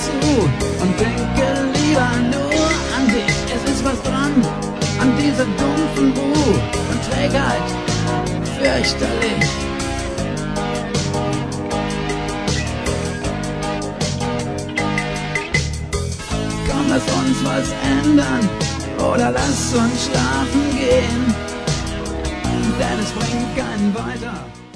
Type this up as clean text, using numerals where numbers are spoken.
zu und denke lieber nur an dich. Es ist was dran, an dieser dumpfen Ruhe und Trägheit, fürchterlich. Komm, lass uns was ändern, oder lass uns schlafen gehen, denn es bringt keinen weiter.